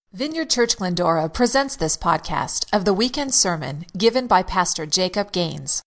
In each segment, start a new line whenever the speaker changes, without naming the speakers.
Vineyard Church Glendora presents this podcast of the weekend sermon given by Pastor Jacob Gaines.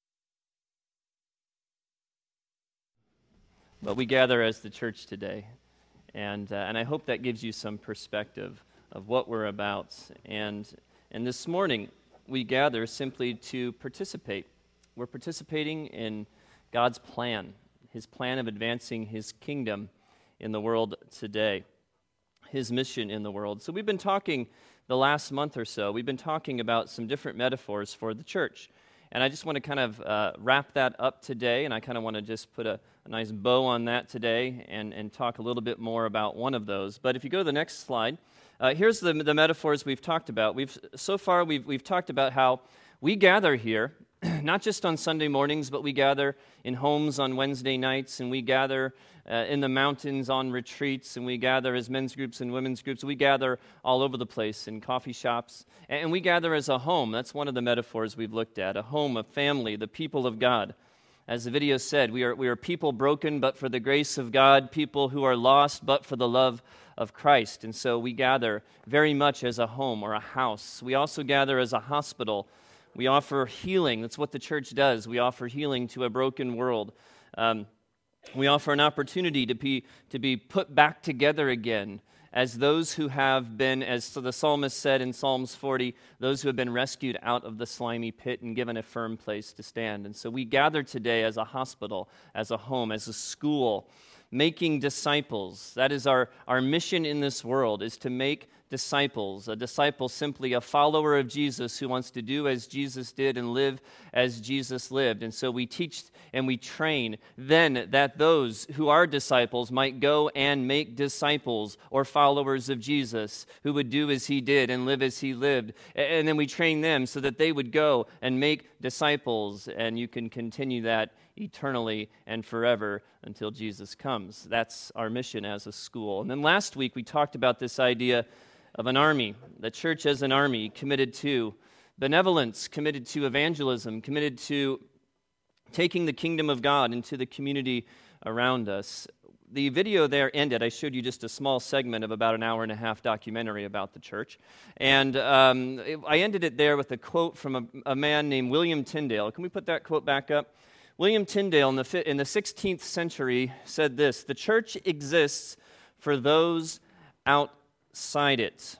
But we gather as the church today, and I hope that gives you some perspective of what we're about. And this morning, we gather simply to participate. We're participating in God's plan, His plan of advancing His kingdom in the world today, His mission in the world. So we've been talking the last month or so, we've been talking about some different metaphors for the church. And I just want to kind of wrap that up today, and I kind of want to just put a nice bow on that today and talk a little bit more about one of those. But if you go to the next slide, here's the metaphors we've talked about. We've talked about how we gather here, not just on Sunday mornings, but we gather in homes on Wednesday nights, and we gather in the mountains on retreats, and we gather as men's groups and women's groups. We gather all over the place in coffee shops, and we gather as a home. That's one of the metaphors we've looked at, a home, a family, the people of God. As the video said, we are people broken, but for the grace of God, people who are lost, but for the love of Christ. And so we gather very much as a home or a house. We also gather as a hospital. We offer healing. That's what the church does. We offer healing to a broken world. We offer an opportunity to be put back together again as those who have been, as the psalmist said in Psalms 40, those who have been rescued out of the slimy pit and given a firm place to stand. And so we gather today as a hospital, as a home, as a school, making disciples. That is our mission in this world, is to make disciples. A disciple, simply a follower of Jesus who wants to do as Jesus did and live as Jesus lived. And so we teach and we train then that those who are disciples might go and make disciples or followers of Jesus who would do as He did and live as He lived. And then we train them so that they would go and make disciples, and you can continue that eternally and forever until Jesus comes. That's our mission as a school. And then last week we talked about this idea of an army, the church as an army, committed to benevolence, committed to evangelism, committed to taking the kingdom of God into the community around us. The video there ended. I showed you just a small segment of about an hour-and-a-half documentary about the church. And I ended it there with a quote from a man named William Tyndale. Can we put that quote back up? William Tyndale in the 16th century said this: "The church exists for those outside it."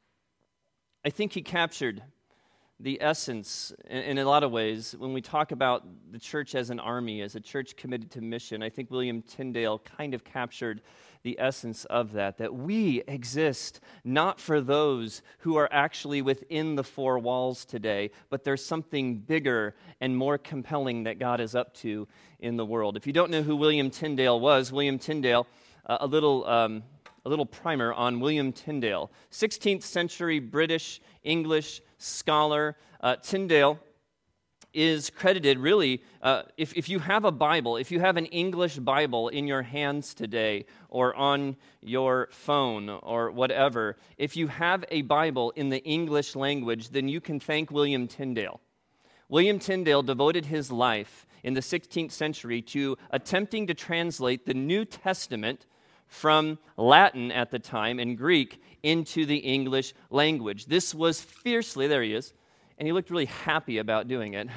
I think he captured the essence in a lot of ways when we talk about the church as an army, as a church committed to mission. I think William Tyndale kind of captured the essence of that we exist not for those who are actually within the four walls today, but there's something bigger and more compelling that God is up to in the world. If you don't know who William Tyndale was, William Tyndale, a little primer on William Tyndale, 16th century British English scholar. Tyndale is credited really, if you have a Bible, if you have an English Bible in your hands today or on your phone or whatever, if you have a Bible in the English language, then you can thank William Tyndale. William Tyndale devoted his life in the 16th century to attempting to translate the New Testament from Latin at the time and Greek into the English language. This was fiercely, there he is, and he looked really happy about doing it.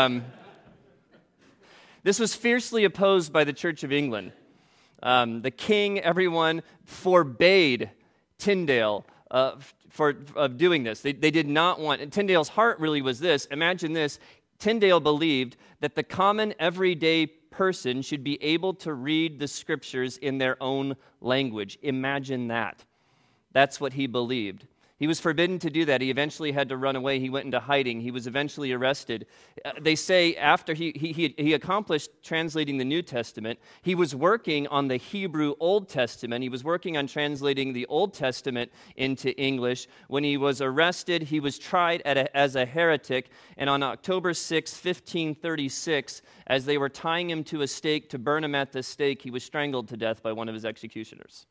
This was fiercely opposed by the Church of England. The king, everyone, forbade Tyndale of doing this. They did not want, and Tyndale's heart really was this. Imagine this. Tyndale believed that the common everyday person should be able to read the scriptures in their own language. Imagine that. That's what he believed. He was forbidden to do that. He eventually had to run away. He went into hiding. He was eventually arrested. They say after he accomplished translating the New Testament, he was working on the Hebrew Old Testament. He was working on translating the Old Testament into English. When he was arrested, he was tried as a heretic, and on October 6, 1536, as they were tying him to a stake to burn him at the stake, he was strangled to death by one of his executioners.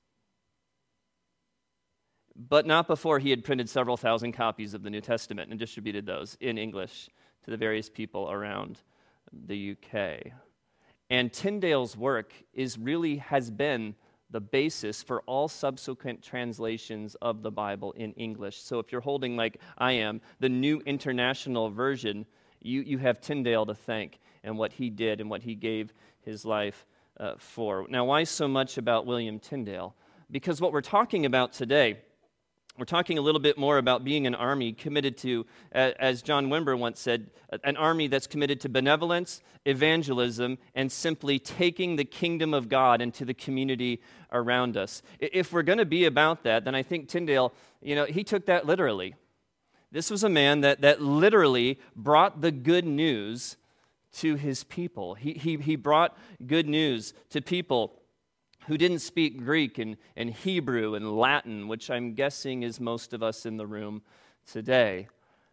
But not before he had printed several thousand copies of the New Testament and distributed those in English to the various people around the UK. And Tyndale's work has been the basis for all subsequent translations of the Bible in English. So if you're holding, like I am, the New International Version, you have Tyndale to thank and what he did and what he gave his life for. Now, why so much about William Tyndale? Because what we're talking about today, we're talking a little bit more about being an army committed to, as John Wimber once said, an army that's committed to benevolence, evangelism, and simply taking the kingdom of God into the community around us. If we're going to be about that, then I think Tyndale, he took that literally. This was a man that literally brought the good news to his people. He brought good news to people who didn't speak Greek and Hebrew and Latin, which I'm guessing is most of us in the room today.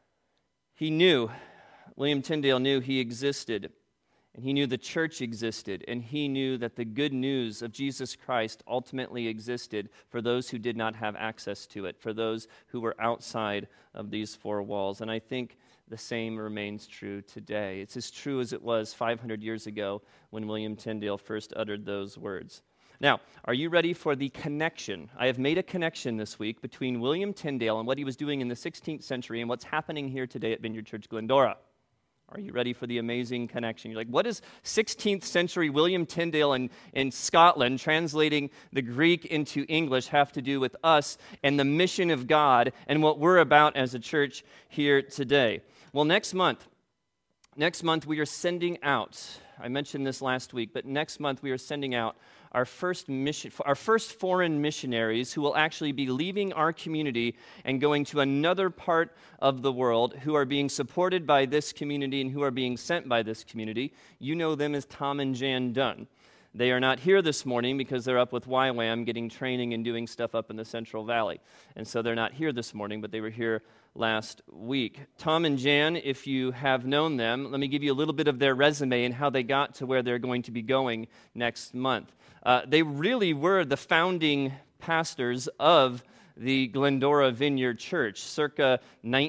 William Tyndale knew he existed, and he knew the church existed, and he knew that the good news of Jesus Christ ultimately existed for those who did not have access to it, for those who were outside of these four walls. And I think the same remains true today. It's as true as it was 500 years ago when William Tyndale first uttered those words. Now, are you ready for the connection? I have made a connection this week between William Tyndale and what he was doing in the 16th century and what's happening here today at Vineyard Church Glendora. Are you ready for the amazing connection? You're like, what does 16th century William Tyndale in Scotland translating the Greek into English have to do with us and the mission of God and what we're about as a church here today? Well, next month we are sending out, I mentioned this last week, but next month we are sending out our first foreign missionaries who will actually be leaving our community and going to another part of the world, who are being supported by this community and who are being sent by this community. You know them as Tom and Jan Dunn. They are not here this morning because they're up with YWAM getting training and doing stuff up in the Central Valley. And so they're not here this morning, but they were here last week. Tom and Jan, if you have known them, let me give you a little bit of their resume and how they got to where they're going to be going next month. They really were the founding pastors of the Glendora Vineyard Church, circa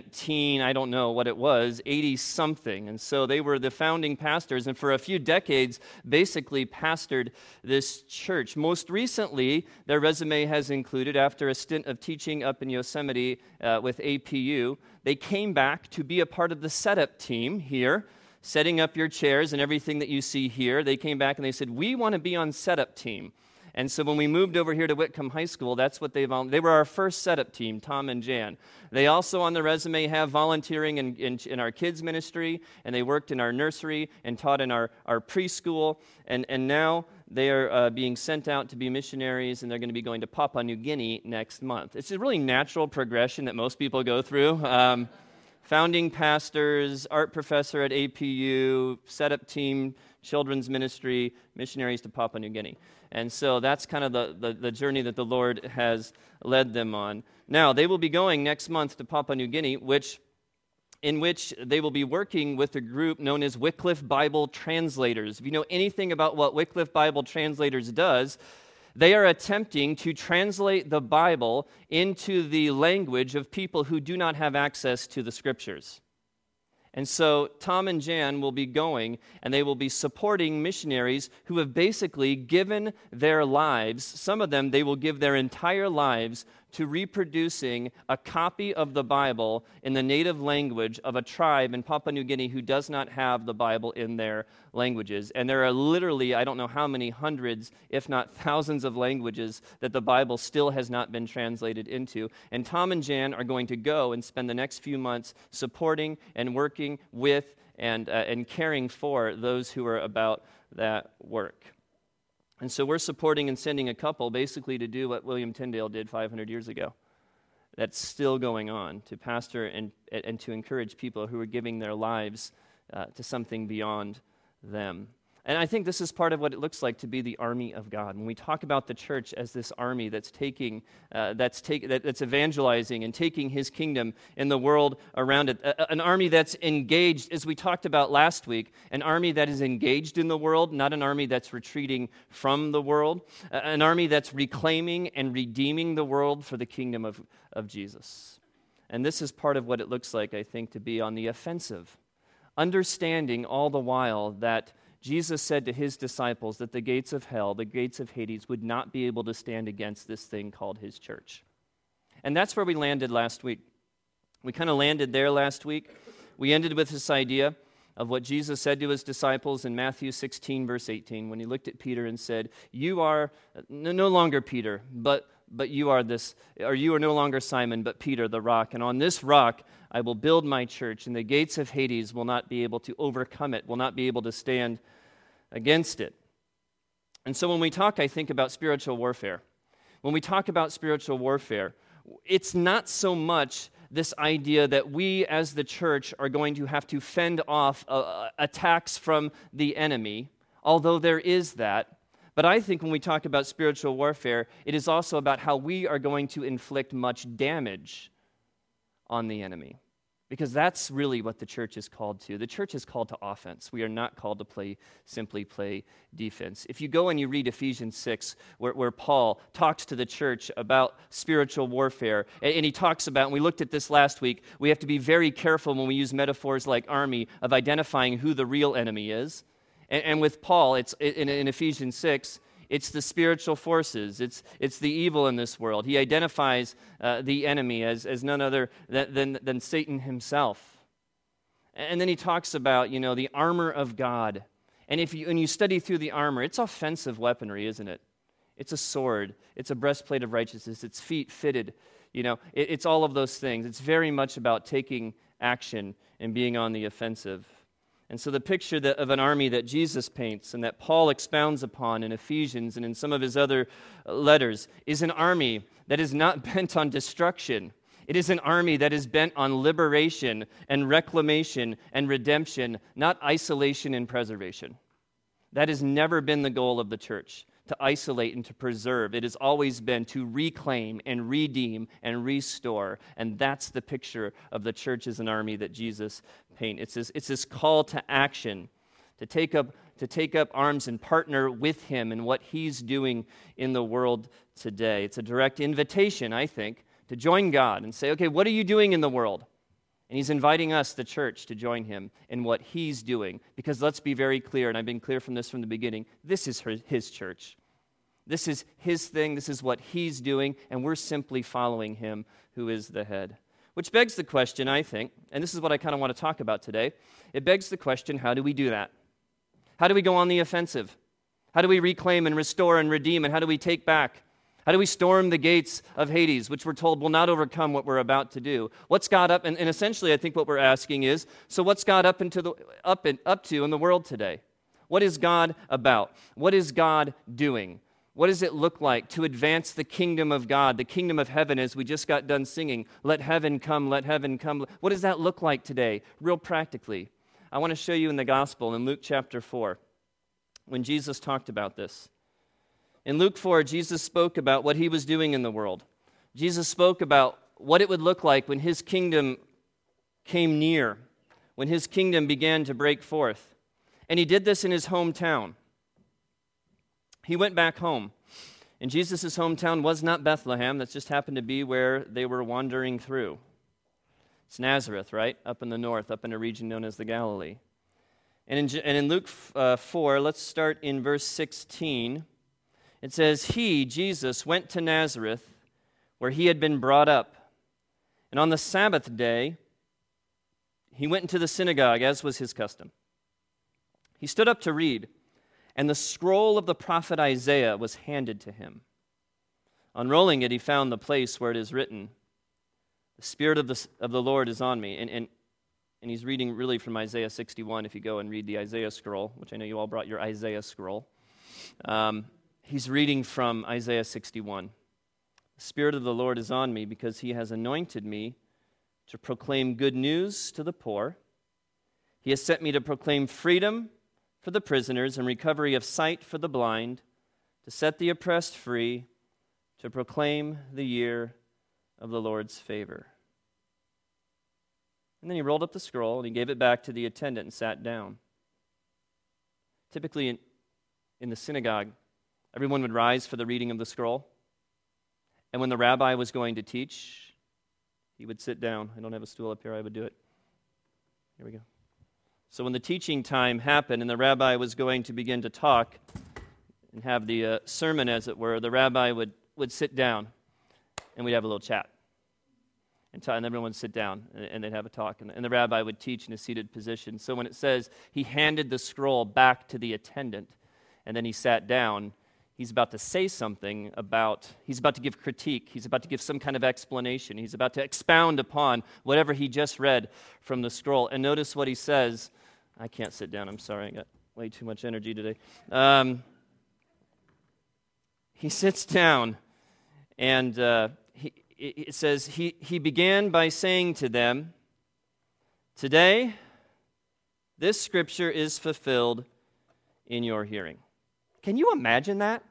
80-something. And so they were the founding pastors, and for a few decades, basically pastored this church. Most recently, their resume has included, after a stint of teaching up in Yosemite with APU, they came back to be a part of the setup team here, setting up your chairs and everything that you see here. They came back and they said, we want to be on setup team. And so when we moved over here to Whitcomb High School, that's what they were our first setup team, Tom and Jan. They also on the resume have volunteering in our kids ministry, and they worked in our nursery and taught in our preschool, and now they are being sent out to be missionaries, and they're going to be going to Papua New Guinea next month. It's a really natural progression that most people go through. Founding pastors, art professor at APU, setup team, children's ministry, missionaries to Papua New Guinea. And so that's kind of the journey that the Lord has led them on. Now, they will be going next month to Papua New Guinea, in which they will be working with a group known as Wycliffe Bible Translators. If you know anything about what Wycliffe Bible Translators does, they are attempting to translate the Bible into the language of people who do not have access to the Scriptures. And so Tom and Jan will be going, and they will be supporting missionaries who have basically given their lives. Some of them, they will give their entire lives to reproducing a copy of the Bible in the native language of a tribe in Papua New Guinea who does not have the Bible in their languages. And there are literally, I don't know how many hundreds, if not thousands of languages that the Bible still has not been translated into. And Tom and Jan are going to go and spend the next few months supporting and working with and caring for those who are about that work. And so we're supporting and sending a couple basically to do what William Tyndale did 500 years ago. That's still going on, to pastor and to encourage people who are giving their lives to something beyond them. And I think this is part of what it looks like to be the army of God. When we talk about the church as this army that's evangelizing and taking His kingdom in the world around it, an army that's engaged, as we talked about last week, an army that is engaged in the world, not an army that's retreating from the world, an army that's reclaiming and redeeming the world for the kingdom of Jesus. And this is part of what it looks like, I think, to be on the offensive, understanding all the while that Jesus said to his disciples that the gates of hell, the gates of Hades, would not be able to stand against this thing called his church. And that's where we landed last week. We kind of landed there last week. We ended with this idea of what Jesus said to his disciples in Matthew 16, verse 18, when he looked at Peter and said, "You are no longer Peter, but you are this, or you are no longer Simon, but Peter, the rock. And on this rock I will build my church, and the gates of Hades will not be able to overcome it, will not be able to stand against it." And so when we talk, I think, about spiritual warfare, when we talk about spiritual warfare, it's not so much this idea that we as the church are going to have to fend off attacks from the enemy, although there is that. But I think when we talk about spiritual warfare, it is also about how we are going to inflict much damage on the enemy. Because that's really what the church is called to. The church is called to offense. We are not called to simply play defense. If you go and you read Ephesians 6, where Paul talks to the church about spiritual warfare, and he talks about, and we looked at this last week, we have to be very careful when we use metaphors like army of identifying who the real enemy is. And with Paul, it's in Ephesians 6, it's the spiritual forces. It's the evil in this world. He identifies the enemy as none other than Satan himself. And then he talks about, the armor of God. And when you study through the armor, it's offensive weaponry, isn't it? It's a sword. It's a breastplate of righteousness. It's feet fitted. It's all of those things. It's very much about taking action and being on the offensive. And so the picture of an army that Jesus paints and that Paul expounds upon in Ephesians and in some of his other letters is an army that is not bent on destruction. It is an army that is bent on liberation and reclamation and redemption, not isolation and preservation. That has never been the goal of the church, to isolate and to preserve. It has always been to reclaim and redeem and restore. And that's the picture of the church as an army that Jesus paints. It's this call to action, to take up arms and partner with him in what he's doing in the world today. It's a direct invitation, I think, to join God and say, okay, what are you doing in the world? And he's inviting us, the church, to join him in what he's doing. Because let's be very clear, and I've been clear from this from the beginning, this is his church. This is his thing, this is what he's doing, and we're simply following him who is the head. Which begs the question, I think, and this is what I kind of want to talk about today, it begs the question, how do we do that? How do we go on the offensive? How do we reclaim and restore and redeem, and how do we take back? How do we storm the gates of Hades, which we're told will not overcome what we're about to do? What's God up? And essentially, I think what we're asking is, so what's God up to in the world today? What is God about? What is God doing? What does it look like to advance the kingdom of God, the kingdom of heaven, as we just got done singing, let heaven come, let heaven come. What does that look like today, real practically? I want to show you in the gospel in Luke chapter 4, when Jesus talked about this. In Luke 4, Jesus spoke about what he was doing in the world. Jesus spoke about what it would look like when his kingdom came near, when his kingdom began to break forth. And he did this in his hometown. He went back home. And Jesus' hometown was not Bethlehem. That just happened to be where they were wandering through. It's Nazareth, right? Up in the north, up in a region known as the Galilee. And in Luke 4, let's start in verse 16. It says, he, Jesus, went to Nazareth, where he had been brought up. And on the Sabbath day, he went into the synagogue, as was his custom. He stood up to read, and the scroll of the prophet Isaiah was handed to him. Unrolling it, he found the place where it is written, the Spirit of the Lord is on me. And he's reading really from Isaiah 61, if you go and read the Isaiah scroll, which I know you all brought your Isaiah scroll. He's reading from Isaiah 61. The Spirit of the Lord is on me because he has anointed me to proclaim good news to the poor. He has sent me to proclaim freedom for the prisoners and recovery of sight for the blind, to set the oppressed free, to proclaim the year of the Lord's favor. And then he rolled up the scroll and he gave it back to the attendant and sat down. Typically in the synagogue, everyone would rise for the reading of the scroll. And when the rabbi was going to teach, he would sit down. I don't have a stool up here, I would do it. Here we go. So when the teaching time happened and the rabbi was going to begin to talk and have the sermon, as it were, the rabbi would sit down and we'd have a little chat. And everyone would sit down and they'd have a talk. And the rabbi would teach in a seated position. So when it says he handed the scroll back to the attendant and then he sat down, he's about to say something he's about to give critique. He's about to give some kind of explanation. He's about to expound upon whatever he just read from the scroll. And notice what he says. I can't sit down. I'm sorry. I got way too much energy today. He sits down, and it says, he began by saying to them, "Today, this scripture is fulfilled in your hearing." Can you imagine that?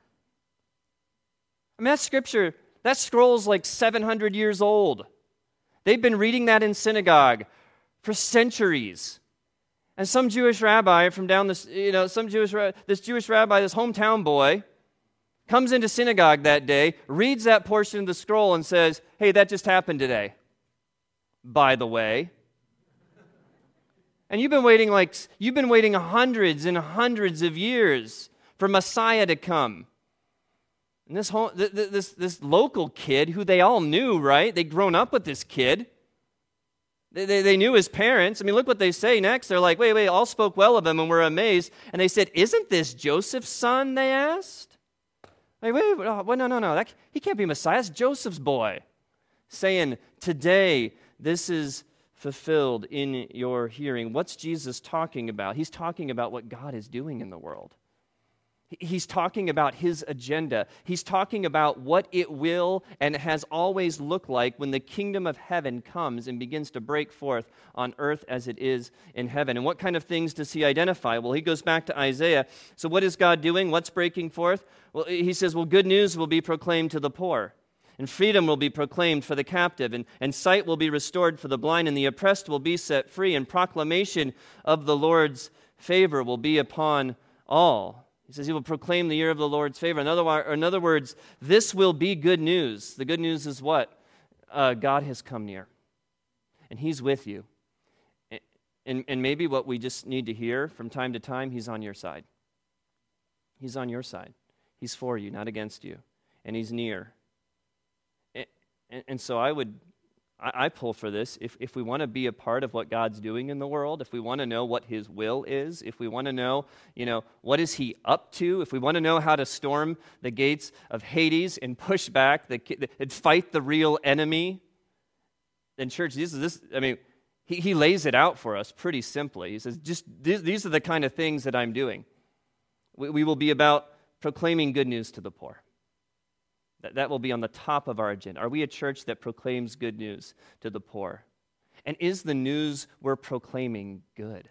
I mean, that scroll's like 700 years old. They've been reading that in synagogue for centuries. And some Jewish rabbi from down this, this Jewish rabbi, this hometown boy, comes into synagogue that day, reads that portion of the scroll and says, "Hey, that just happened today, by the way." And you've been waiting hundreds and hundreds of years for Messiah to come. And this local kid who they all knew, right? They'd grown up with this kid. They knew his parents. I mean, look what they say next. They're like, wait, all spoke well of him and were amazed. And they said, "Isn't this Joseph's son?" they asked. Like, no. He can't be Messiah. It's Joseph's boy. Saying, "Today, this is fulfilled in your hearing." What's Jesus talking about? He's talking about what God is doing in the world. He's talking about his agenda. He's talking about what it will and has always looked like when the kingdom of heaven comes and begins to break forth on earth as it is in heaven. And what kind of things does he identify? Well, he goes back to Isaiah. So what is God doing? What's breaking forth? Well, he says, good news will be proclaimed to the poor, and freedom will be proclaimed for the captive, and sight will be restored for the blind, and the oppressed will be set free, and proclamation of the Lord's favor will be upon all. He says he will proclaim the year of the Lord's favor. In other words, this will be good news. The good news is what? God has come near, and he's with you. And maybe what we just need to hear from time to time, he's on your side. He's on your side. He's for you, not against you. And he's near. And so I pull for this. If we want to be a part of what God's doing in the world, if we want to know what his will is, if we want to know, what is he up to, if we want to know how to storm the gates of Hades and push back and fight the real enemy, then church, he lays it out for us pretty simply. He says, these are the kind of things that I'm doing. We will be about proclaiming good news to the poor. That will be on the top of our agenda. Are we a church that proclaims good news to the poor? And is the news we're proclaiming good?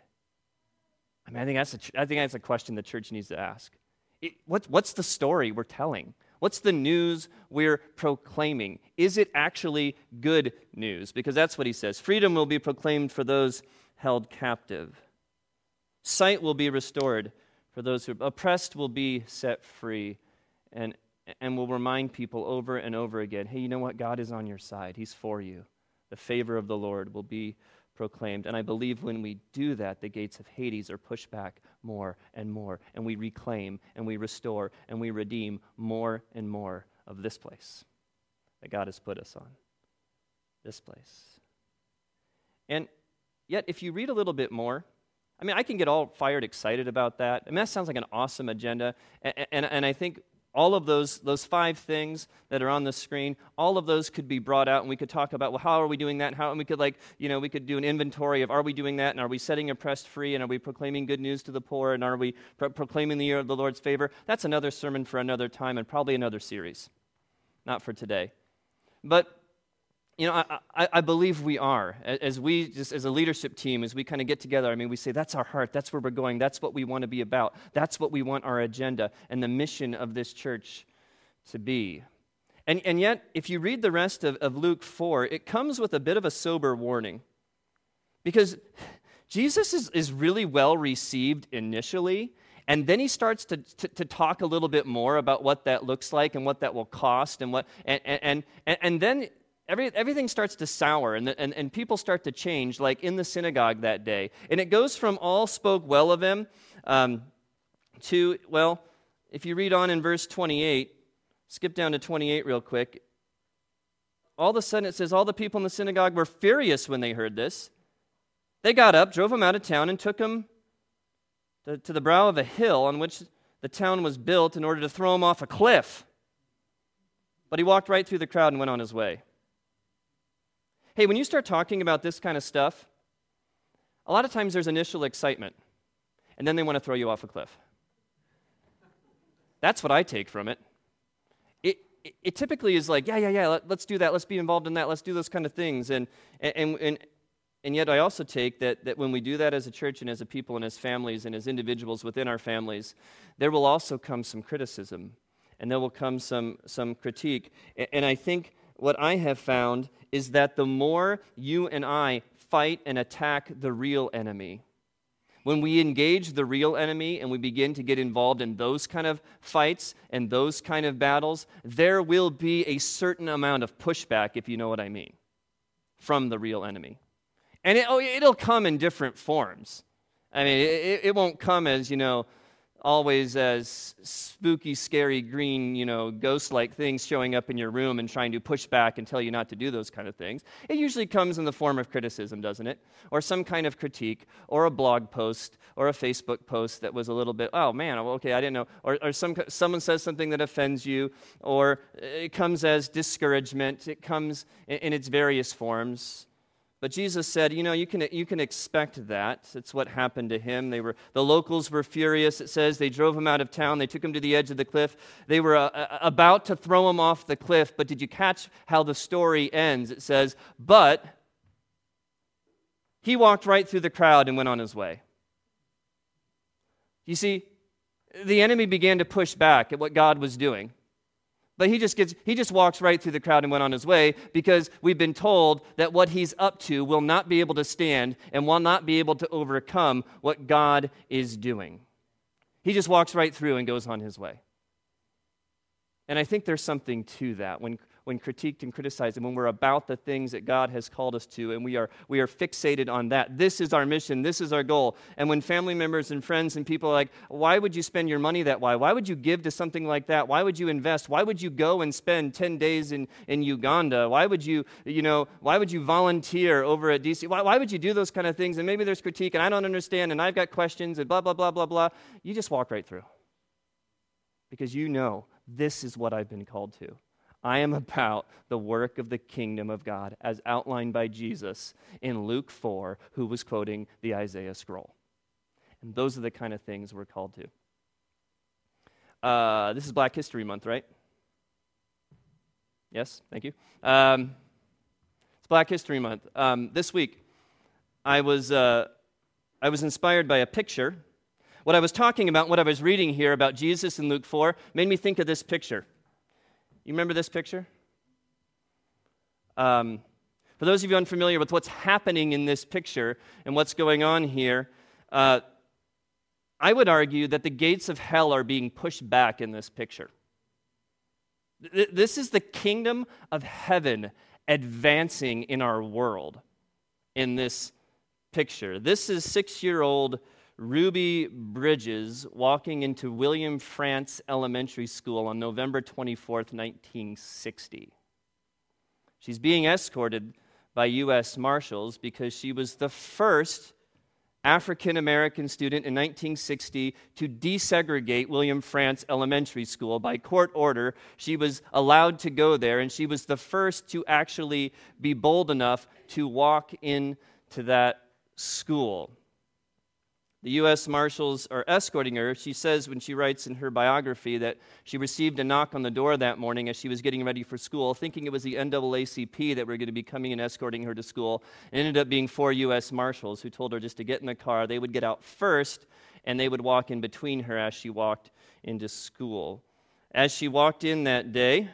I think that's a question the church needs to ask. What's the story we're telling? What's the news we're proclaiming? Is it actually good news? Because that's what he says. Freedom will be proclaimed for those held captive. Sight will be restored for those who are oppressed, will be set free. And will remind people over and over again, hey, you know what? God is on your side. He's for you. The favor of the Lord will be proclaimed. And I believe when we do that, the gates of Hades are pushed back more and more, and we reclaim and we restore and we redeem more and more of this place that God has put us on. This place. And yet, if you read a little bit more, I can get all fired excited about that. That sounds like an awesome agenda. And I think all of those 5 things that are on the screen, all of those could be brought out, and we could talk about, well, how are we doing that? And we could we could do an inventory of, are we doing that? And are we setting oppressed free? And are we proclaiming good news to the poor? And are we proclaiming the year of the Lord's favor? That's another sermon for another time and probably another series, not for today. But I believe we are, as a leadership team, as we kind of get together, we say that's our heart, that's where we're going, that's what we want to be about, that's what we want our agenda and the mission of this church to be. And yet, if you read the rest of Luke 4, it comes with a bit of a sober warning. Because Jesus is really well received initially, and then he starts to talk a little bit more about what that looks like and what that will cost, and then everything starts to sour, and people start to change, like in the synagogue that day. And it goes from all spoke well of him to, well, if you read on in verse 28, skip down to 28 real quick. All of a sudden it says, all the people in the synagogue were furious when they heard this. They got up, drove him out of town, and took him to the brow of a hill on which the town was built in order to throw him off a cliff. But he walked right through the crowd and went on his way. Hey, when you start talking about this kind of stuff, a lot of times there's initial excitement, and then they want to throw you off a cliff. That's what I take from it. It typically is like, yeah, let's do that, let's be involved in that, let's do those kind of things. And yet I also take that when we do that as a church and as a people and as families and as individuals within our families, there will also come some criticism, and there will come some critique. And I think what I have found is that the more you and I fight and attack the real enemy, when we engage the real enemy and we begin to get involved in those kind of fights and those kind of battles, there will be a certain amount of pushback, if you know what I mean, from the real enemy. And it'll come in different forms. I mean, it won't come as, always as spooky, scary, green, ghost-like things showing up in your room and trying to push back and tell you not to do those kind of things. It usually comes in the form of criticism, doesn't it? Or some kind of critique, or a blog post, or a Facebook post that was a little bit, oh man, okay, I didn't know. Or someone says something that offends you, or it comes as discouragement. It comes in its various forms. But Jesus said, you can expect that. It's what happened to him. The locals were furious. It says they drove him out of town. They took him to the edge of the cliff. They were about to throw him off the cliff. But did you catch how the story ends? It says, but he walked right through the crowd and went on his way. You see, the enemy began to push back at what God was doing. But he just walks right through the crowd and went on his way, because we've been told that what he's up to will not be able to stand and will not be able to overcome what God is doing. He just walks right through and goes on his way. And I think there's something to that when critiqued and criticized, and when we're about the things that God has called us to, and we are fixated on that. This is our mission. This is our goal. And when family members and friends and people are like, why would you spend your money that way? Why would you give to something like that? Why would you invest? Why would you go and spend 10 days in Uganda? Why would you volunteer over at DC? Why would you do those kind of things? And maybe there's critique, and I don't understand, and I've got questions, and blah, blah, blah, blah, blah. You just walk right through. Because this is what I've been called to. I am about the work of the kingdom of God as outlined by Jesus in Luke 4, who was quoting the Isaiah scroll. And those are the kind of things we're called to. This is Black History Month, right? Yes, thank you. It's Black History Month. This week, I was inspired by a picture. What I was talking about, what I was reading here about Jesus in Luke 4, made me think of this picture. You remember this picture? For those of you unfamiliar with what's happening in this picture and what's going on here, I would argue that the gates of hell are being pushed back in this picture. This is the kingdom of heaven advancing in our world in this picture. This is 6-year-old Ruby Bridges walking into William Frantz Elementary School on November 24th, 1960. She's being escorted by U.S. Marshals because she was the first African-American student in 1960 to desegregate William Frantz Elementary School. By court order, she was allowed to go there, and she was the first to actually be bold enough to walk into that school. The U.S. Marshals are escorting her. She says when she writes in her biography that she received a knock on the door that morning as she was getting ready for school, thinking it was the NAACP that were going to be coming and escorting her to school. It ended up being 4 U.S. Marshals who told her just to get in the car. They would get out first, and they would walk in between her as she walked into school. As she walked in that day,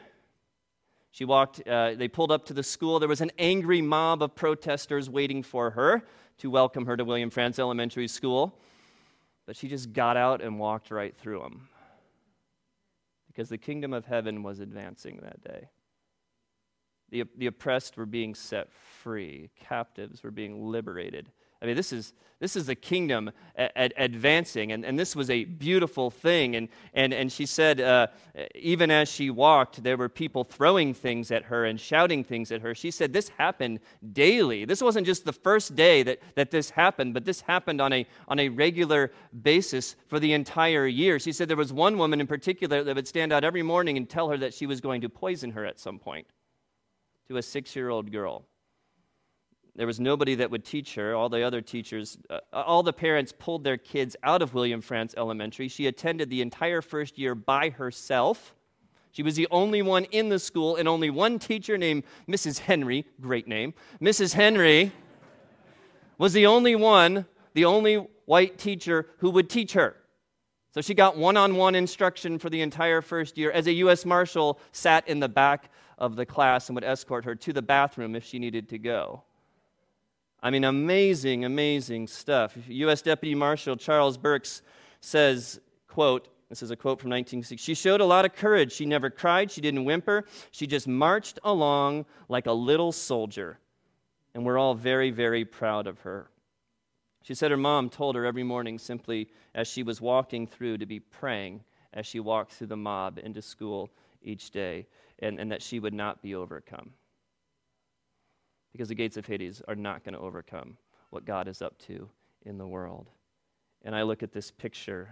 they pulled up to the school. There was an angry mob of protesters waiting for her to welcome her to William Frantz Elementary School. But she just got out and walked right through them. Because the kingdom of heaven was advancing that day. The oppressed were being set free. Captives were being liberated. I mean, this is the kingdom advancing, and this was a beautiful thing. And she said, even as she walked, there were people throwing things at her and shouting things at her. She said this happened daily. This wasn't just the first day that this happened, but this happened on a regular basis for the entire year. She said there was one woman in particular that would stand out every morning and tell her that she was going to poison her at some point, to a 6-year-old girl. There was nobody that would teach her. All the other teachers, all the parents pulled their kids out of William Frantz Elementary. She attended the entire first year by herself. She was the only one in the school, and only one teacher named Mrs. Henry, great name. Mrs. Henry was the only white teacher who would teach her. So she got one-on-one instruction for the entire first year as a U.S. Marshal sat in the back of the class and would escort her to the bathroom if she needed to go. I mean, amazing, amazing stuff. U.S. Deputy Marshal Charles Burks says, quote, this is a quote from 1960, "She showed a lot of courage. She never cried. She didn't whimper. She just marched along like a little soldier. And we're all very, very proud of her." She said her mom told her every morning simply as she was walking through to be praying as she walked through the mob into school each day, and that she would not be overcome. Because the gates of Hades are not going to overcome what God is up to in the world. And I look at this picture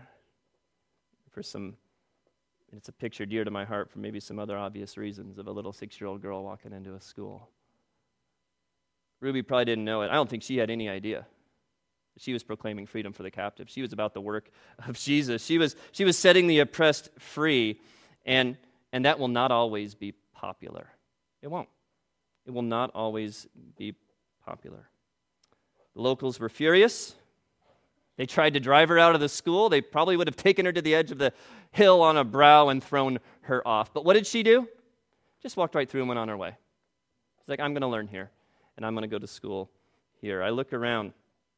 it's a picture dear to my heart for maybe some other obvious reasons, of a little 6-year-old girl walking into a school. Ruby probably didn't know it. I don't think she had any idea. She was proclaiming freedom for the captive. She was about the work of Jesus. She was setting the oppressed free, and that will not always be popular. It won't. It will not always be popular. The locals were furious. They tried to drive her out of the school. They probably would have taken her to the edge of the hill on a brow and thrown her off. But what did she do? Just walked right through and went on her way. She's like, I'm going to learn here, and I'm going to go to school here. I look around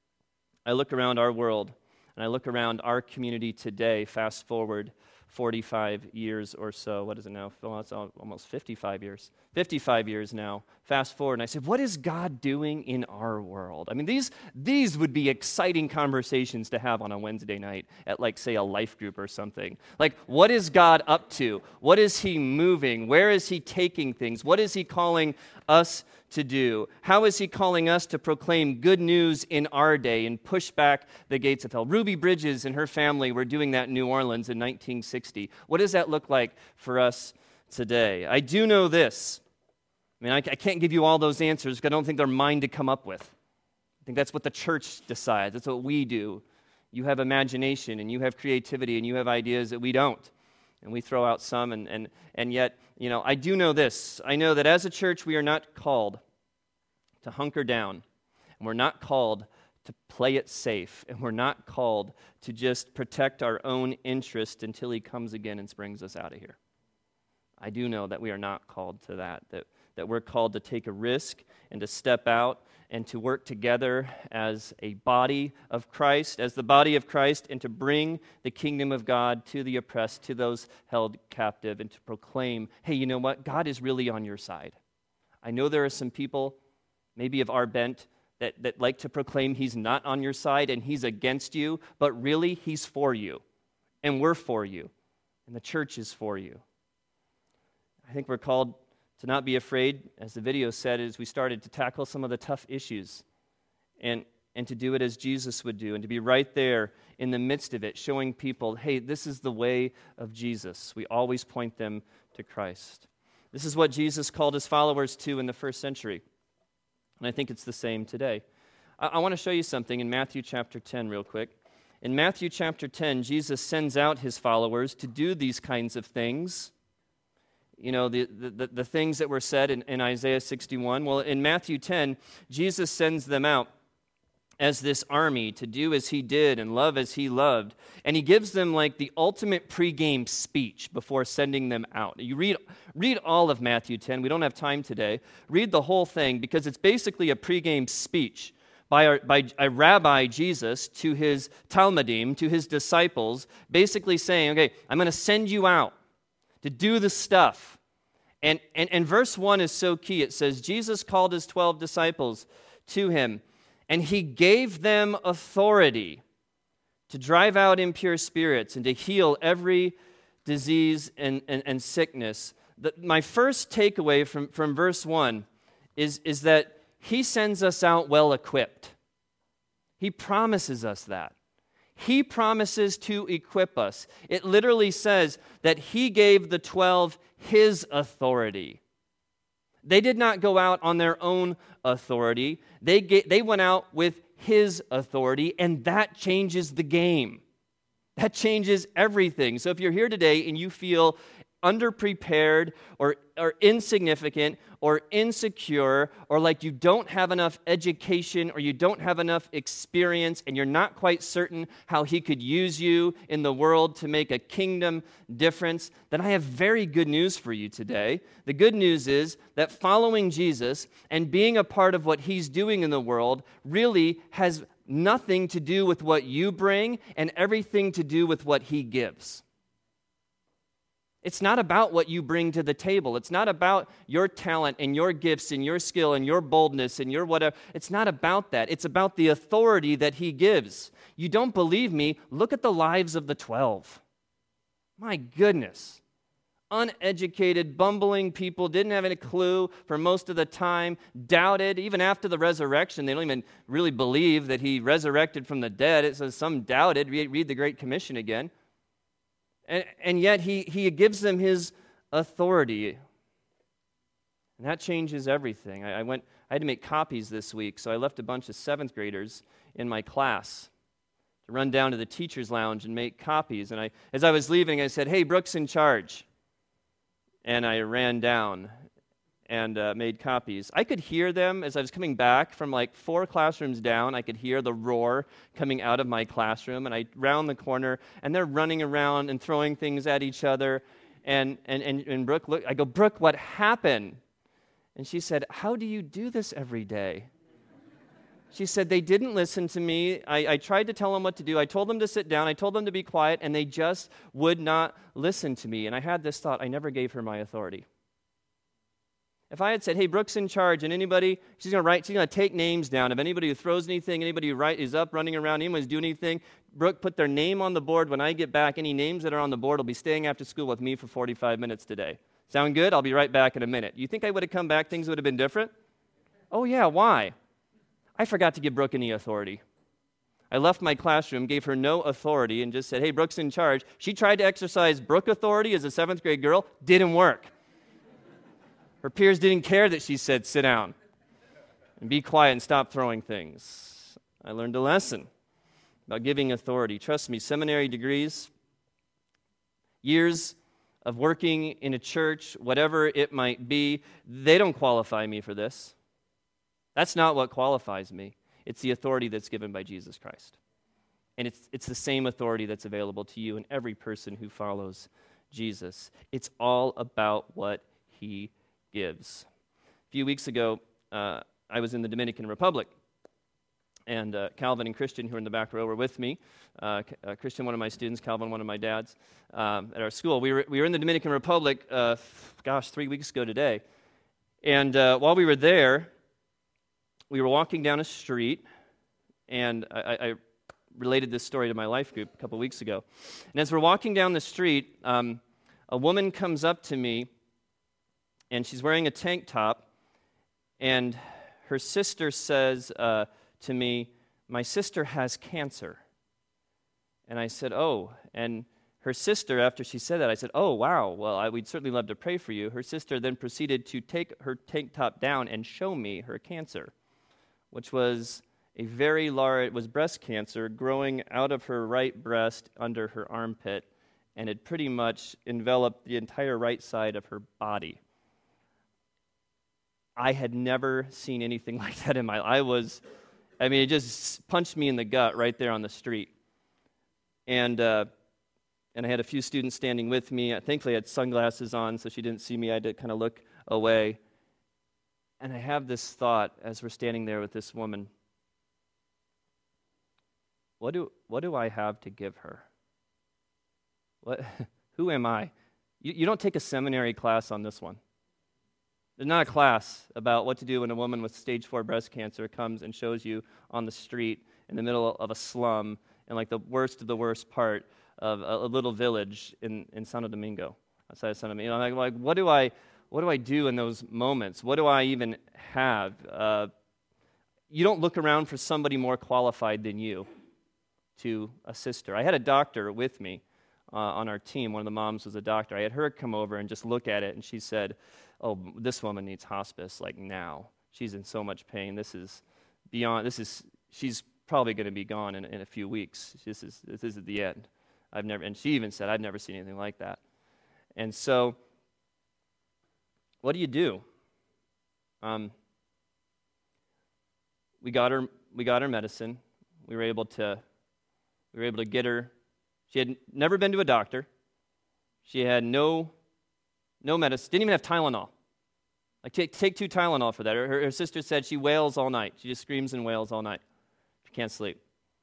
our world, and I look around our community today, fast forward 45 years or so. What is it now? Well, it's almost 55 years. 55 years now. Fast forward, and I said, what is God doing in our world? I mean, these would be exciting conversations to have on a Wednesday night at, like, say, a life group or something. Like, what is God up to? What is He moving? Where is He taking things? What is He calling us to do? How is He calling us to proclaim good news in our day and push back the gates of hell? Ruby Bridges and her family were doing that in New Orleans in 1960. What does that look like for us today? I do know this. I mean, I can't give you all those answers because I don't think they're mine to come up with. I think that's what the church decides. That's what we do. You have imagination and you have creativity and you have ideas that we don't. And we throw out some, and yet, you know, I do know this. I know that as a church, we are not called to hunker down, and we're not called to play it safe, and we're not called to just protect our own interest until He comes again and brings us out of here. I do know that we are not called to that we're called to take a risk and to step out and to work together as a body of Christ, as the body of Christ, and to bring the kingdom of God to the oppressed, to those held captive, and to proclaim, hey, you know what? God is really on your side. I know there are some people, maybe of our bent, that like to proclaim He's not on your side and He's against you, but really He's for you, and we're for you, and the church is for you. I think we're called to not be afraid, as the video said, as we started to tackle some of the tough issues, and to do it as Jesus would do, and to be right there in the midst of it, showing people, hey, this is the way of Jesus. We always point them to Christ. This is what Jesus called His followers to in the first century, and I think it's the same today. I want to show you something in Matthew chapter 10 real quick. In Matthew chapter 10, Jesus sends out His followers to do these kinds of things. You know, the things that were said in Isaiah 61. Well, in Matthew 10, Jesus sends them out as this army to do as He did and love as He loved. And He gives them like the ultimate pregame speech before sending them out. You read all of Matthew 10. We don't have time today. Read the whole thing because it's basically a pregame speech by a rabbi, Jesus, to his Talmudim, to His disciples, basically saying, okay, I'm going to send you out to do the stuff. And verse 1 is so key. It says, Jesus called his 12 disciples to him, and he gave them authority to drive out impure spirits and to heal every disease and sickness. My first takeaway from verse 1 is that he sends us out well-equipped. He promises us that. He promises to equip us. It literally says that he gave the 12 his authority. They did not go out on their own authority. They went out with his authority, and that changes the game. That changes everything. So if you're here today and you feel underprepared or insignificant or insecure or like you don't have enough education or you don't have enough experience and you're not quite certain how he could use you in the world to make a kingdom difference, then I have very good news for you today. The good news is that following Jesus and being a part of what he's doing in the world really has nothing to do with what you bring and everything to do with what he gives. It's not about what you bring to the table. It's not about your talent and your gifts and your skill and your boldness and your whatever. It's not about that. It's about the authority that he gives. You don't believe me? Look at the lives of the 12. My goodness. Uneducated, bumbling people, didn't have any clue for most of the time, doubted. Even after the resurrection, they don't even really believe that he resurrected from the dead. It says some doubted. Read the Great Commission again. And yet he gives them his authority. And that changes everything. I had to make copies this week, so I left a bunch of 7th graders in my class to run down to the teacher's lounge and make copies. And as I was leaving, I said, "Hey, Brooke's in charge." And I ran down and made copies. I could hear them as I was coming back from like 4 classrooms down. I could hear the roar coming out of my classroom, and I round the corner, and they're running around and throwing things at each other. And Brooke looked. I go, "Brooke, what happened?" And she said, "How do you do this every day?" She said, "They didn't listen to me. I tried to tell them what to do. I told them to sit down. I told them to be quiet, and they just would not listen to me." And I had this thought, I never gave her my authority. If I had said, "Hey, Brooke's in charge," and anybody, she's going to take names down of anybody who throws anything, anybody who is up, running around, anyone who's doing anything, Brooke, put their name on the board. When I get back, any names that are on the board will be staying after school with me for 45 minutes today. Sound good? I'll be right back in a minute. You think I would have come back, things would have been different? Oh yeah, why? I forgot to give Brooke any authority. I left my classroom, gave her no authority, and just said, "Hey, Brooke's in charge." She tried to exercise Brooke authority as a 7th grade girl. Didn't work. Her peers didn't care that she said, "Sit down and be quiet and stop throwing things." I learned a lesson about giving authority. Trust me, seminary degrees, years of working in a church, whatever it might be, they don't qualify me for this. That's not what qualifies me. It's the authority that's given by Jesus Christ. And it's the same authority that's available to you and every person who follows Jesus. It's all about what he gives. A few weeks ago, I was in the Dominican Republic, and Calvin and Christian, who are in the back row, were with me. Christian, one of my students, Calvin, one of my dads, at our school. We were in the Dominican Republic, 3 weeks ago today. And while we were there, we were walking down a street, and I related this story to my life group a couple weeks ago. And as we're walking down the street, a woman comes up to me, and she's wearing a tank top, and her sister says to me, "My sister has cancer." And I said, "Oh." And her sister, after she said that, I said, "Oh, wow, well, we'd certainly love to pray for you." Her sister then proceeded to take her tank top down and show me her cancer, which was a very large, it was breast cancer growing out of her right breast under her armpit, and it pretty much enveloped the entire right side of her body. I had never seen anything like that in my life. It just punched me in the gut right there on the street. And I had a few students standing with me. Thankfully, I had sunglasses on, so she didn't see me. I had to kind of look away. And I have this thought as we're standing there with this woman. What do I have to give her? Who am I? You don't take a seminary class on this one. There's not a class about what to do when a woman with stage 4 breast cancer comes and shows you on the street in the middle of a slum in like the worst of the worst part of a little village in Santo Domingo, outside of Santo Domingo. I'm like, what do I do in those moments? What do I even have? You don't look around for somebody more qualified than you to assist her. I had a doctor with me on our team. One of the moms was a doctor. I had her come over and just look at it, and she said, "Oh, this woman needs hospice like now. She's in so much pain. This is beyond. She's probably going to be gone in a few weeks. This is the end." And she even said, "I've never seen anything like that." And so, what do you do? We got her medicine. We were able to get her. She had never been to a doctor. She had no medicine. Didn't even have Tylenol. Like take 2 Tylenol for that. Her sister said she wails all night. She just screams and wails all night. She can't sleep.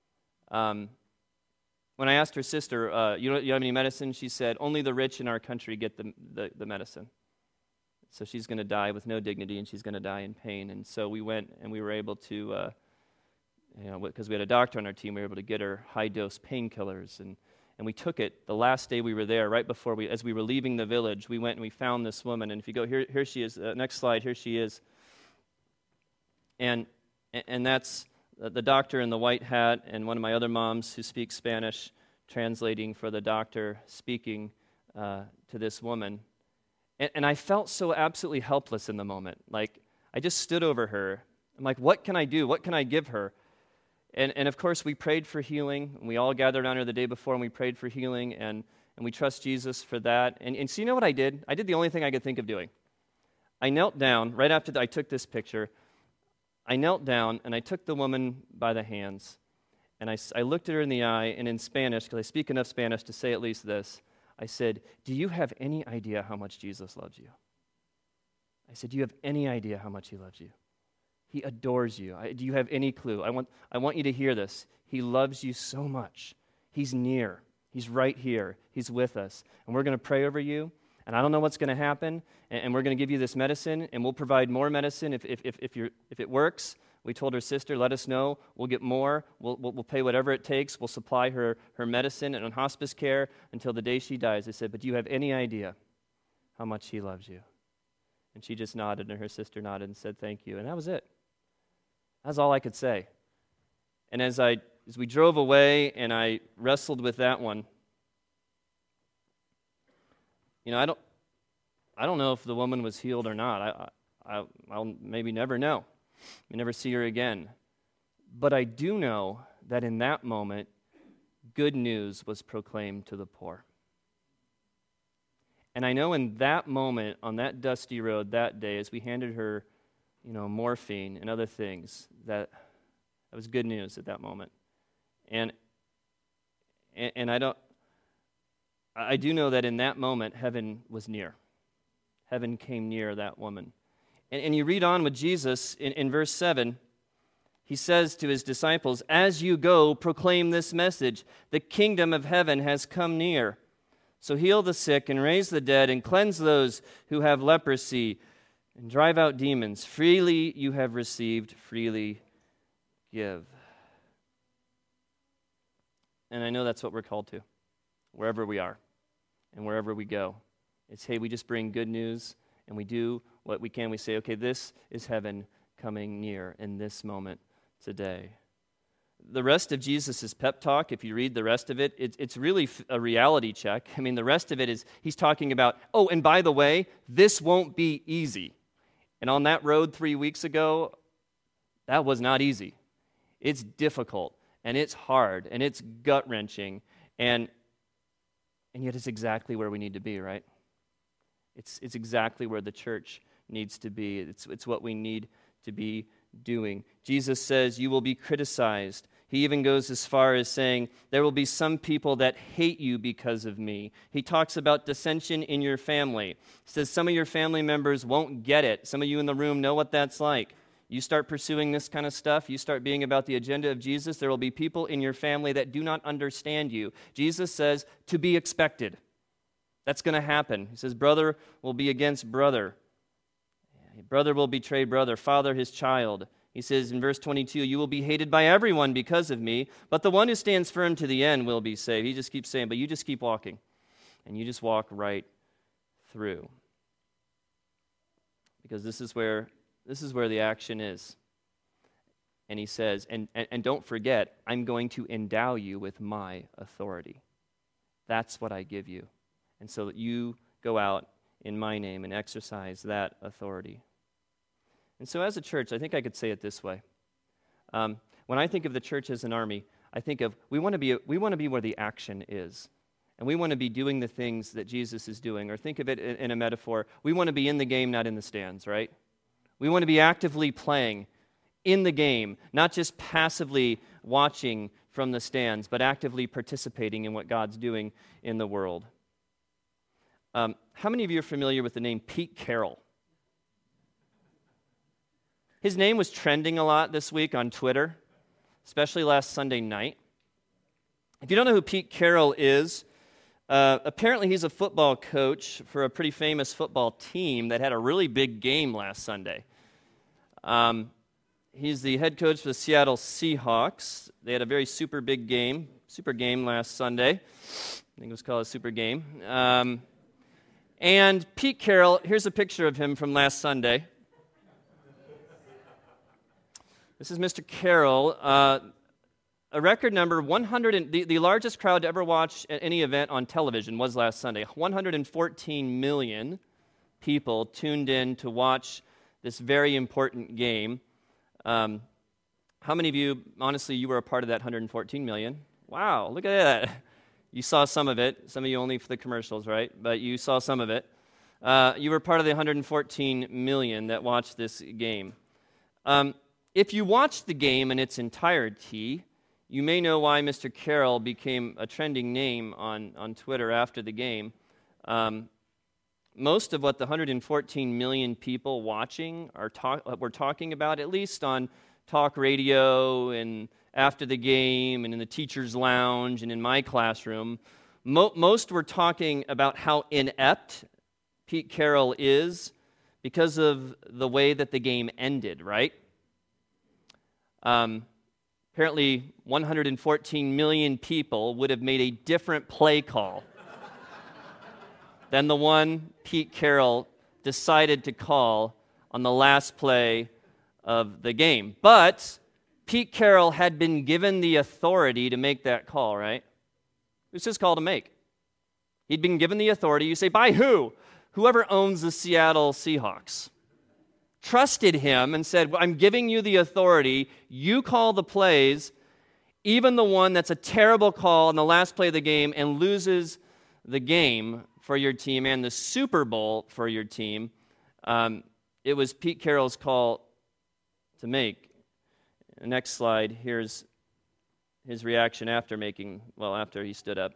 When I asked her sister, you have any medicine? She said, only the rich in our country get the medicine. So she's going to die with no dignity, and she's going to die in pain. And so we went, and we were able to, because we had a doctor on our team, we were able to get her high-dose painkillers. And we took it the last day we were there, right before as we were leaving the village. We went and we found this woman. And if you go, here she is. Next slide, here she is. And that's the doctor in the white hat, and one of my other moms who speaks Spanish translating for the doctor, speaking to this woman. And I felt so absolutely helpless in the moment. Like, I just stood over her. I'm like, what can I do? What can I give her? And of course, we prayed for healing. And we all gathered around her the day before, and we prayed for healing, and we trust Jesus for that. And so you know what I did? I did the only thing I could think of doing. I knelt down, right after I took this picture. I knelt down, and I took the woman by the hands, and I looked at her in the eye, and in Spanish, because I speak enough Spanish to say at least this, I said, "Do you have any idea how much Jesus loves you?" I said, "Do you have any idea how much he loves you? He adores you. Do you have any clue? I want you to hear this. He loves you so much. He's near. He's right here. He's with us. And we're going to pray over you. And I don't know what's going to happen. And we're going to give you this medicine. And we'll provide more medicine if it works." We told her sister, "Let us know. We'll get more. We'll pay whatever it takes. We'll supply her medicine and on hospice care until the day she dies." I said, "But do you have any idea how much he loves you?" And she just nodded, and her sister nodded and said, "Thank you." And that was it. That's all I could say. And as we drove away and I wrestled with that one, I don't know if the woman was healed or not. I'll maybe never know. We never see her again. But I do know that in that moment, good news was proclaimed to the poor. And I know in that moment, on that dusty road that day, as we handed her, morphine and other things, that was good news at that moment. And I do know that in that moment, heaven was near. Heaven came near that woman. And you read on with Jesus in verse 7, he says to his disciples, "As you go, proclaim this message, the kingdom of heaven has come near. So heal the sick and raise the dead and cleanse those who have leprosy and drive out demons. Freely you have received, freely give." And I know that's what we're called to, wherever we are and wherever we go. It's, hey, we just bring good news, and we do what we can. We say, okay, this is heaven coming near in this moment today. The rest of Jesus' pep talk, if you read the rest of it, it's really a reality check. I mean, the rest of it is he's talking about, oh, and by the way, this won't be easy. And on that road 3 weeks ago, that was not easy. It's difficult, and it's hard, and it's gut-wrenching, and yet it's exactly where we need to be, right? It's exactly where the church needs to be. It's what we need to be doing. Jesus says, you will be criticized. He even goes as far as saying, there will be some people that hate you because of me. He talks about dissension in your family. He says some of your family members won't get it. Some of you in the room know what that's like. You start pursuing this kind of stuff, you start being about the agenda of Jesus, there will be people in your family that do not understand you. Jesus says, to be expected. That's going to happen. He says, brother will be against brother. Brother will betray brother, father his child. He says in verse 22, you will be hated by everyone because of me, but the one who stands firm to the end will be saved. He just keeps saying, but you just keep walking, and you just walk right through. Because this is where the action is. And he says, and don't forget, I'm going to endow you with my authority. That's what I give you. And so that you go out in my name and exercise that authority. And so as a church, I think I could say it this way. When I think of the church as an army, I think of we want to be where the action is. And we want to be doing the things that Jesus is doing. Or think of it in a metaphor. We want to be in the game, not in the stands, right? We want to be actively playing in the game, not just passively watching from the stands, but actively participating in what God's doing in the world. How many of you are familiar with the name Pete Carroll? His name was trending a lot this week on Twitter, especially last Sunday night. If you don't know who Pete Carroll is, apparently he's a football coach for a pretty famous football team that had a really big game last Sunday. He's the head coach for the Seattle Seahawks. They had a very super game last Sunday. I think it was called a super game. And Pete Carroll, here's a picture of him from last Sunday. This is Mr. Carroll. A record number, the largest crowd to ever watch any event on television was last Sunday. 114 million people tuned in to watch this very important game. How many of you, honestly, you were a part of that 114 million? Wow, look at that. You saw some of it. Some of you only for the commercials, right? But you saw some of it. You were part of the 114 million that watched this game. If you watched the game in its entirety, you may know why Mr. Carroll became a trending name on Twitter after the game. Most of what the 114 million people watching were talking about, at least on talk radio and after the game and in the teacher's lounge and in my classroom, most were talking about how inept Pete Carroll is because of the way that the game ended, right? Apparently, 114 million people would have made a different play call than the one Pete Carroll decided to call on the last play of the game. But Pete Carroll had been given the authority to make that call, right? It was his call to make. He'd been given the authority. You say, by who? Whoever owns the Seattle Seahawks trusted him and said, I'm giving you the authority. You call the plays, even the one that's a terrible call on the last play of the game and loses the game for your team and the Super Bowl for your team. It was Pete Carroll's call to make. The next slide, here's his reaction after he stood up.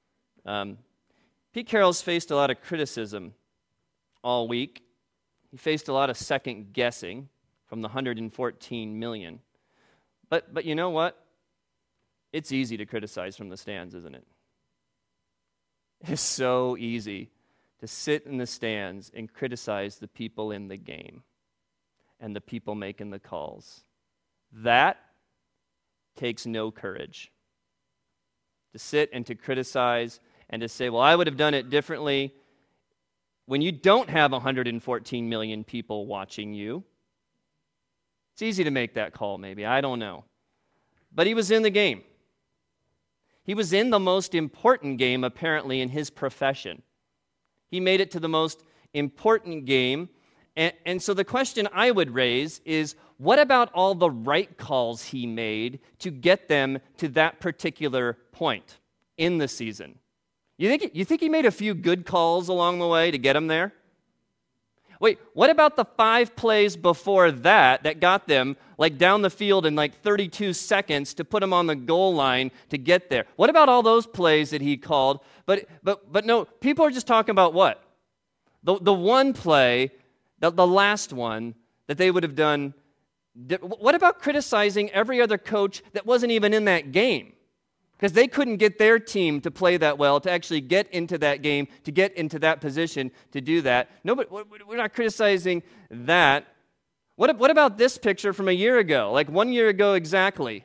Pete Carroll's faced a lot of criticism all week. He faced a lot of second guessing from the 114 million. But you know what? It's easy to criticize from the stands, isn't it? It's so easy to sit in the stands and criticize the people in the game and the people making the calls. That takes no courage. To sit and to criticize and to say, well, I would have done it differently. When you don't have 114 million people watching you, it's easy to make that call maybe, I don't know. But he was in the game. He was in the most important game, apparently, in his profession. He made it to the most important game. And so the question I would raise is, what about all the right calls he made to get them to that particular point in the season? You think he made a few good calls along the way to get him there? Wait, what about the 5 plays before that got them down the field in 32 seconds to put them on the goal line to get there? What about all those plays that he called? But no, people are just talking about what? The one play, the last one that they would have done. What about criticizing every other coach that wasn't even in that game? because they couldn't get their team to play that well, to actually get into that game, to get into that position, to do that. Nobody, we're not criticizing that. What about this picture from a year ago, like 1 year ago exactly?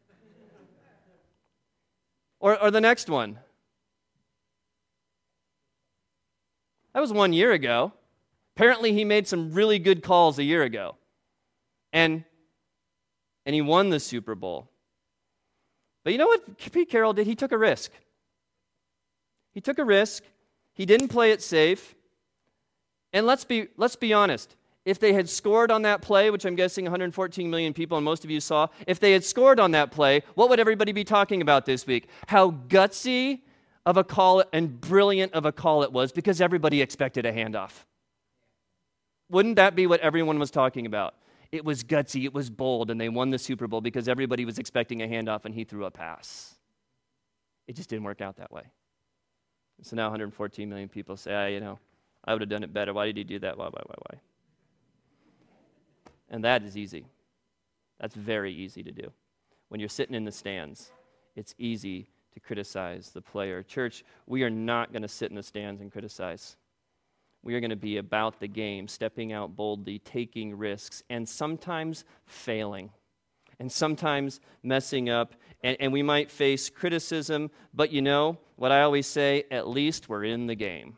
Or the next one? That was 1 year ago. Apparently he made some really good calls a year ago. And he won the Super Bowl. But you know what Pete Carroll did? He took a risk. He took a risk. He didn't play it safe. And let's be honest. If they had scored on that play, which I'm guessing 114 million people and most of you saw, if they had scored on that play, what would everybody be talking about this week? How gutsy of a call and brilliant of a call it was, because everybody expected a handoff. Wouldn't that be what everyone was talking about? It was gutsy, it was bold, and they won the Super Bowl because everybody was expecting a handoff and he threw a pass. It just didn't work out that way. So now 114 million people say, I would have done it better. Why did he do that? Why? And that is easy. That's very easy to do. When you're sitting in the stands, it's easy to criticize the player. Church, we are not going to sit in the stands and criticize. We are going to be about the game, stepping out boldly, taking risks, and sometimes failing, and sometimes messing up, and we might face criticism, but you know what I always say, at least we're in the game.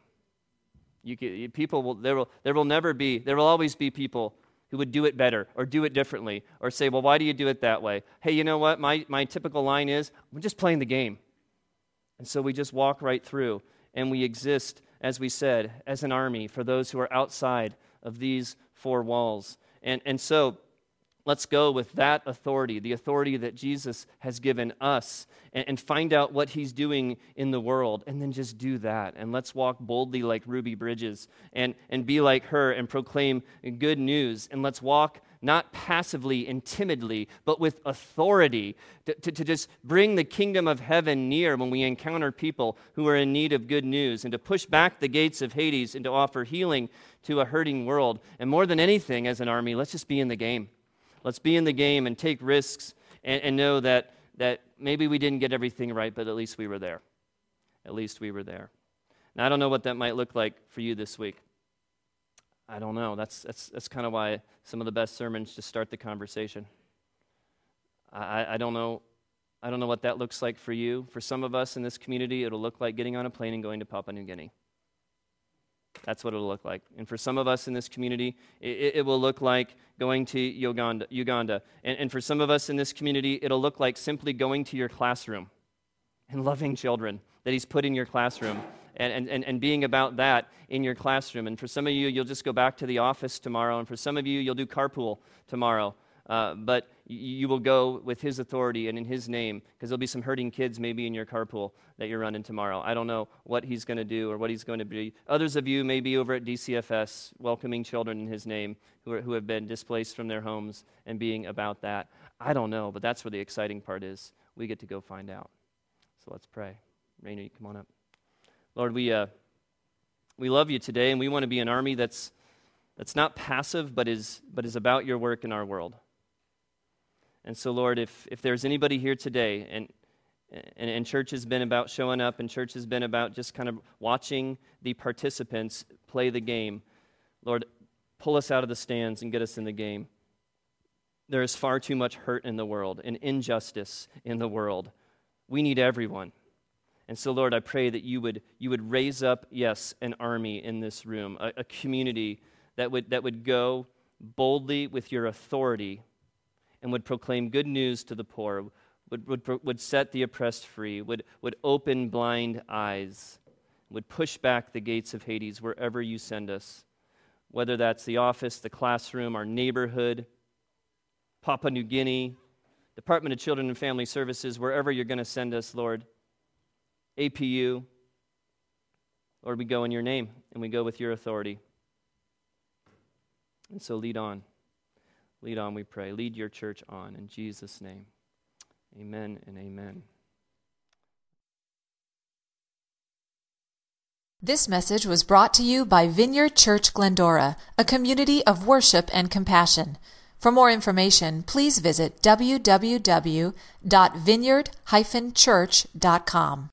There will always be people who would do it better or do it differently or say, well, why do you do it that way? Hey, you know what? My typical line is, we're just playing the game. And so we just walk right through, and we exist, as we said, as an army for those who are outside of these four walls. And so let's go with that authority, the authority that Jesus has given us, and find out what he's doing in the world, and then just do that. And let's walk boldly like Ruby Bridges and be like her and proclaim good news. And let's walk not passively and timidly, but with authority to just bring the kingdom of heaven near when we encounter people who are in need of good news, and to push back the gates of Hades and to offer healing to a hurting world. And more than anything, as an army, let's just be in the game. Let's be in the game and take risks and know that maybe we didn't get everything right, but at least we were there. At least we were there. Now, I don't know what that might look like for you this week. I don't know. That's kind of why some of the best sermons just start the conversation. I don't know. I don't know what that looks like for you. For some of us in this community, it'll look like getting on a plane and going to Papua New Guinea. That's what it'll look like. And for some of us in this community, it will look like going to Uganda. And for some of us in this community, it'll look like simply going to your classroom and loving children that he's put in your classroom and being about that in your classroom. And for some of you, you'll just go back to the office tomorrow. And for some of you, you'll do carpool tomorrow. But you will go with his authority and in his name, because there'll be some hurting kids maybe in your carpool that you're running tomorrow. I don't know what he's going to do or what he's going to be. Others of you may be over at DCFS welcoming children in his name who have been displaced from their homes and being about that. I don't know, but that's where the exciting part is. We get to go find out. So let's pray. Rainer, you come on up. Lord, we love you today, and we want to be an army that's not passive, but is about your work in our world. And so, Lord, if there's anybody here today, and church has been about showing up, and church has been about just kind of watching the participants play the game, Lord, pull us out of the stands and get us in the game. There is far too much hurt in the world and injustice in the world. We need everyone. And so, Lord, I pray that you would raise up, yes, an army in this room, a community that would go boldly with your authority and would proclaim good news to the poor, would set the oppressed free, would open blind eyes, would push back the gates of Hades wherever you send us, whether that's the office, the classroom, our neighborhood, Papua New Guinea, Department of Children and Family Services, wherever you're going to send us, Lord. APU, Lord, we go in your name, and we go with your authority. And so lead on. Lead on, we pray. Lead your church on. In Jesus' name, amen and amen.
This message was brought to you by Vineyard Church Glendora, a community of worship and compassion. For more information, please visit www.vineyard-church.com.